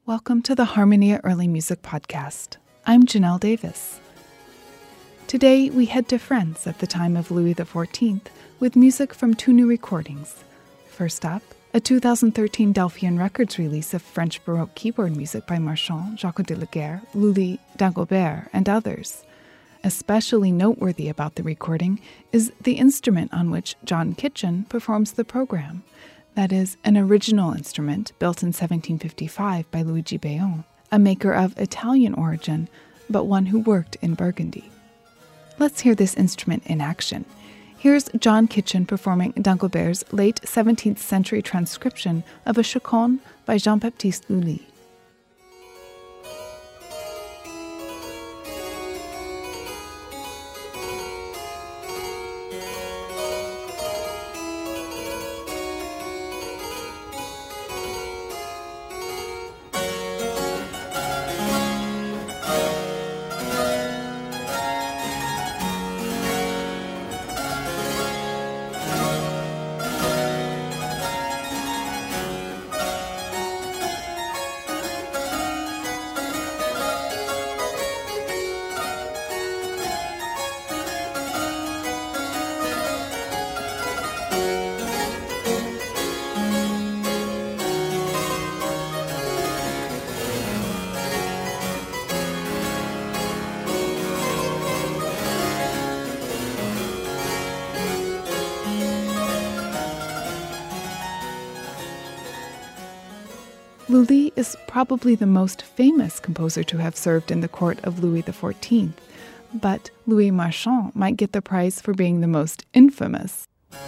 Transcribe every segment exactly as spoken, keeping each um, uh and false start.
Welcome to the Harmonia Early Music Podcast. I'm Janelle Davis. Today we head to France at the time of Louis the fourteenth with music from two new recordings. First up, a two thousand thirteen Delphian Records release of French Baroque keyboard music by Marchand, Jacques de la Guerre, Lully, Dagobert, and others. Especially noteworthy about the recording is the instrument on which John Kitchen performs the program. That is, an original instrument built in seventeen fifty-five by Luigi Beon, a maker of Italian origin, but one who worked in Burgundy. Let's hear this instrument in action. Here's John Kitchen performing Dagobert's late seventeenth century transcription of a chaconne by Jean-Baptiste Lully. Lully is probably the most famous composer to have served in the court of Louis the fourteenth, but Louis Marchand might get the prize for being the most infamous.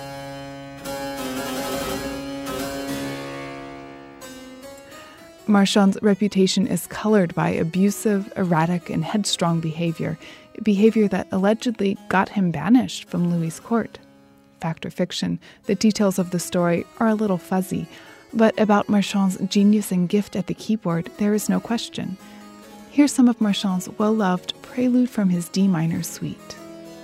Marchand's reputation is colored by abusive, erratic, and headstrong behavior, behavior that allegedly got him banished from Louis's court. Fact or fiction, the details of the story are a little fuzzy, but about Marchand's genius and gift at the keyboard, there is no question. Here's some of Marchand's well-loved Prelude from his D minor suite.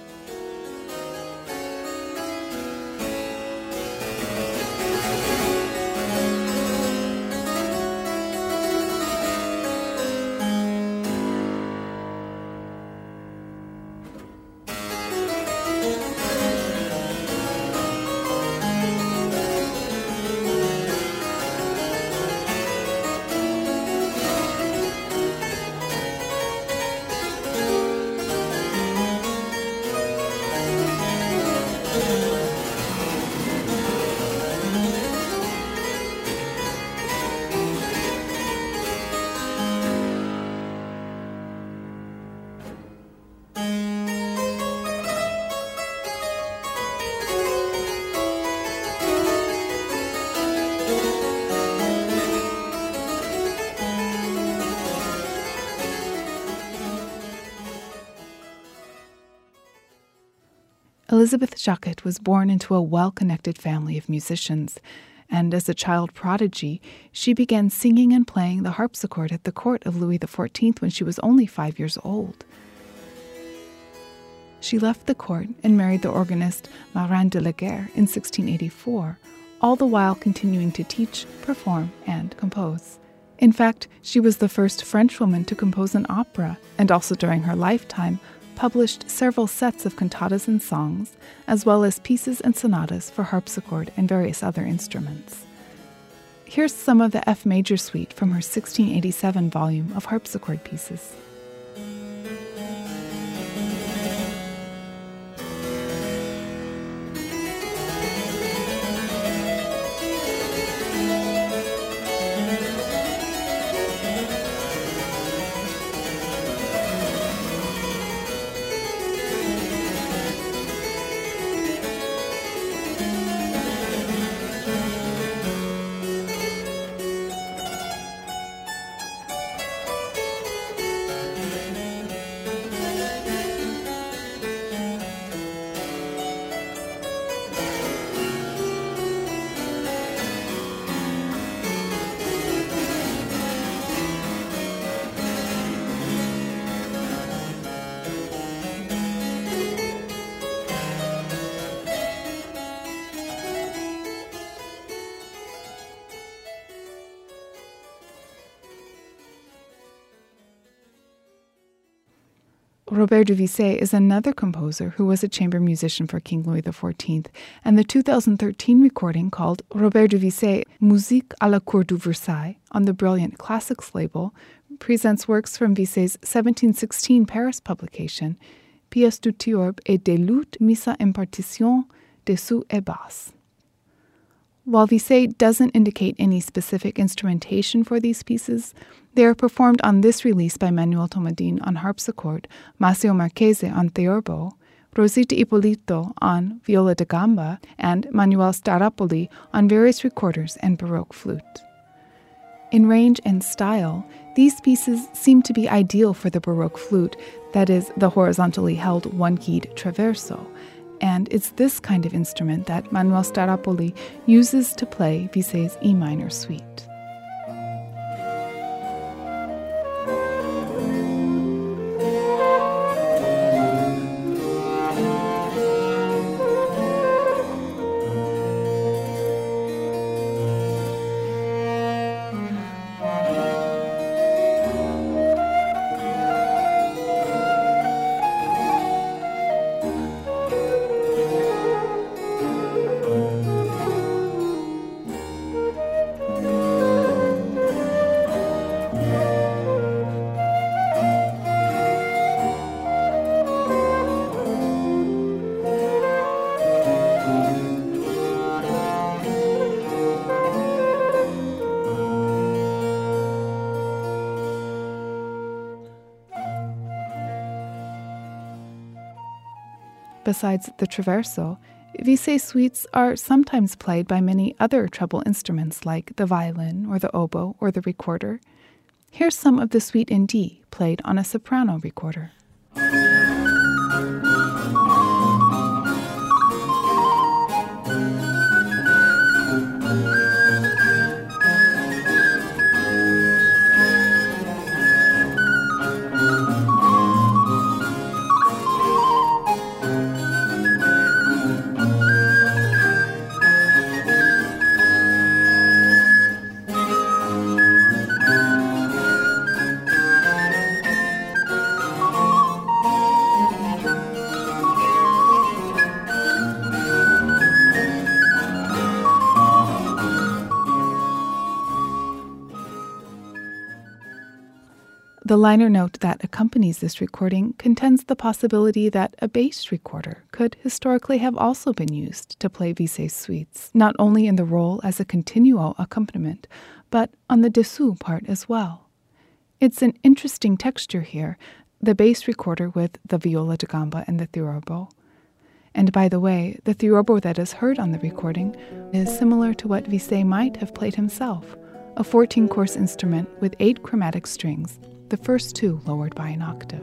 Elizabeth Jacquet was born into a well-connected family of musicians, and as a child prodigy, she began singing and playing the harpsichord at the court of Louis the fourteenth when she was only five years old. She left the court and married the organist Marin de la Guerre in sixteen eighty-four, all the while continuing to teach, perform, and compose. In fact, she was the first French woman to compose an opera, and also during her lifetime, published several sets of cantatas and songs, as well as pieces and sonatas for harpsichord and various other instruments. Here's some of the F major suite from her sixteen eighty-seven volume of harpsichord pieces. Robert de Vissé is another composer who was a chamber musician for King Louis the fourteenth, and the two thousand thirteen recording called Robert de Vissé Musique à la Cour de Versailles on the Brilliant Classics label presents works from Vissé's seventeen sixteen Paris publication, Pièces du Théorbe et des luttes mises en partition de sous et basse. While Vissé doesn't indicate any specific instrumentation for these pieces, they are performed on this release by Manuel Tomadin on harpsichord, Maceo Marchese on theorbo, Rosita Ippolito on viola da gamba, and Manuel Staropoli on various recorders and Baroque flute. In range and style, these pieces seem to be ideal for the Baroque flute, that is, the horizontally held one-keyed traverso, and it's this kind of instrument that Manuel Staropoli uses to play Vissé's E minor suite. Besides the traverso, Vissé suites are sometimes played by many other treble instruments like the violin or the oboe or the recorder. Here's some of the suite in D played on a soprano recorder. The liner note that accompanies this recording contends the possibility that a bass recorder could historically have also been used to play Vissé's suites, not only in the role as a continuo accompaniment, but on the dessous part as well. It's an interesting texture here, the bass recorder with the viola da gamba and the theorbo. And by the way, the theorbo that is heard on the recording is similar to what Vissé might have played himself, a fourteen-course instrument with eight chromatic strings, the first two lowered by an octave.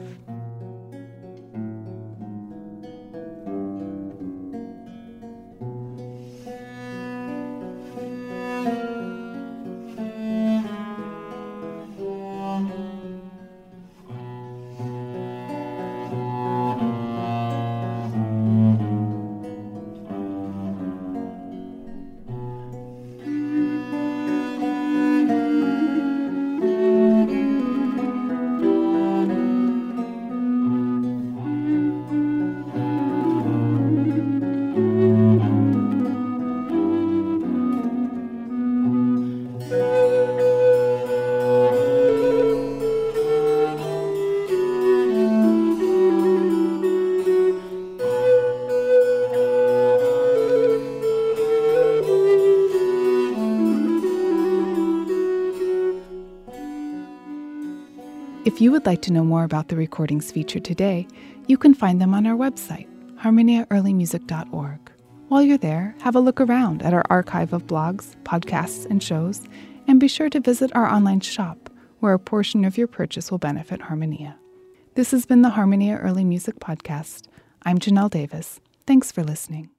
If you would like to know more about the recordings featured today, you can find them on our website, harmonia early music dot org. While you're there, have a look around at our archive of blogs, podcasts, and shows, and be sure to visit our online shop, where a portion of your purchase will benefit Harmonia. This has been the Harmonia Early Music Podcast. I'm Janelle Davis. Thanks for listening.